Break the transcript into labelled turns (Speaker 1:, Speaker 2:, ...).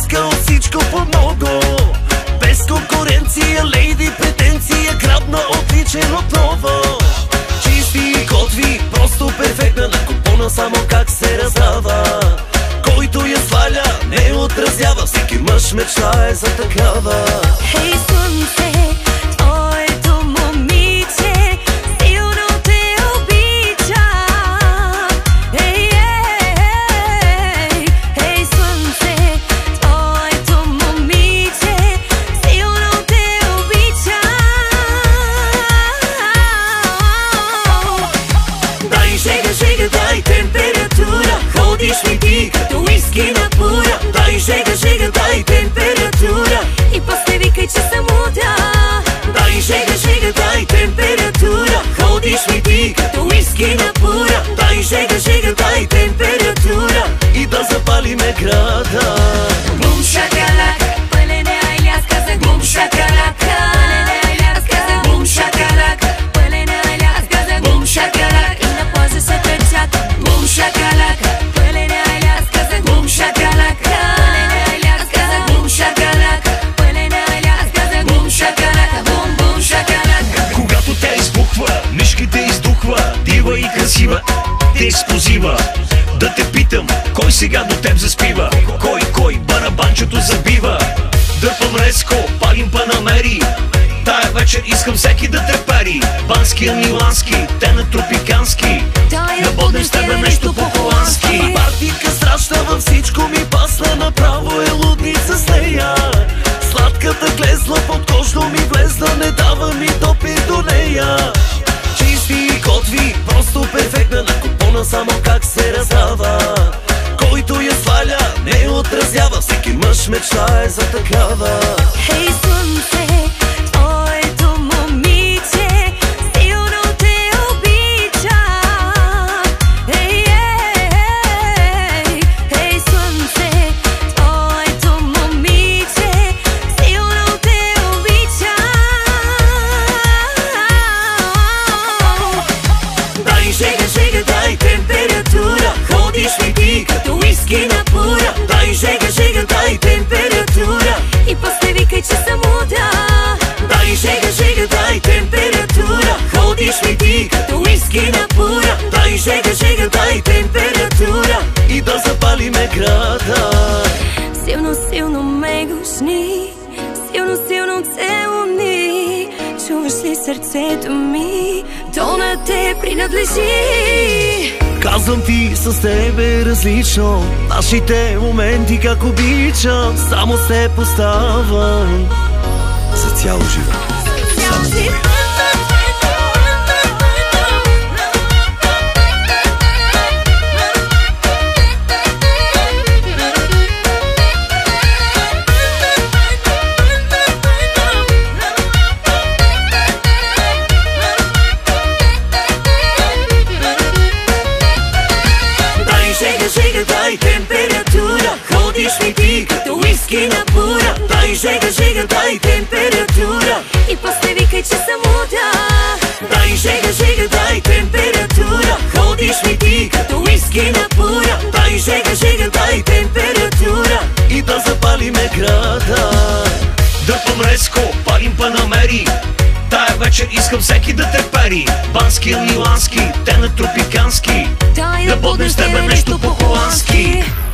Speaker 1: искал всичко по-много. Без конкуренция, лейди претенция, грабна отличен отново. Чисти и готви, просто перфектна, на купона само как се раздава. Който я сваля, не отразява, всеки мъж мечтае за такава.
Speaker 2: Хей, слънце, твоето момиче силно те обича. Ей, ей, ей, слънце, твоето момиче силно те обича.
Speaker 1: Дай жега, жега, дай температура, ходиш ми ти като уиски на пура. Дай жега, жега, дай температура
Speaker 2: И после викай, че съм луда.
Speaker 1: Дай жега, жега, дай температура, ходиш ми ти като уиски на пура. Дай жега, жега, дай температура и да запалиме града.
Speaker 2: Бум шакалака, пълене айляс, казах бум шакалака. Пълене айляс, казах бум шакалака. Пълене айляс, казах бум шакалака. И на плажа се търчат бум шакалака. Пълене айляс, казах бум шакалака. Пълене айляс, казах бум шакалака. Пълене айляс, казах бум шакалака. Бум, бум шакалака.
Speaker 3: Когато тя избухва, мишките издухва, дива и красива, те експлозива. Да те питам, кой сега до теб заспива? Кой барабанчето забива? Дърпам резко, палим панамери. Тая вечер искам всеки да трепери. Банския, милански, те на тропикански. Да боднем с тебе нещо по-холандски.
Speaker 1: Партийка страшна, във всичко ми пасна, направо е лудница с нея. Сладката глезла под кожно ми влезла, не дава ми допир до нея. Чисти и готви, просто перфектна, на купона само как се раздава. Който я сваля, не отразява, всеки мъж мечтае за такава.
Speaker 2: Хей, слънце, твоето момиче силно те обича. Ей, ей, ей, слънце, твоето момиче силно те обича.
Speaker 1: Дай жега, жега, дай температура, ходиш ми ти като уиски на пура. Дай жега, жега, дай температура
Speaker 2: И после викай, че съм луда.
Speaker 1: Дай жега, жега, дай температура, ходиш ми ти като уиски на пура. Дай жега, жега, дай температура и да запалиме града.
Speaker 2: Силно, силно ме гушни, силно, силно целуни. Чуваш ли сърцето ми? То на те принадлежи.
Speaker 1: Казвам ти, с тебе различно, нашите моменти как обичам, само се поставам за цял живот.
Speaker 2: Цял живот.
Speaker 1: Жега, дай температура, ходиш ми ти като уиски на пура. Дай жега, жега, дай температура
Speaker 2: И после викай, че съм луда.
Speaker 1: Дай жега, жега, дай температура, ходиш ми ти като уиски на пура. Дай жега, жега, дай температура и да запалиме града.
Speaker 3: Дърпам резко, палим панамери. Тая вечер искам всеки да трепери. Банския, милански, те на тропикански. Да боднем с тебе нещо по-холандски.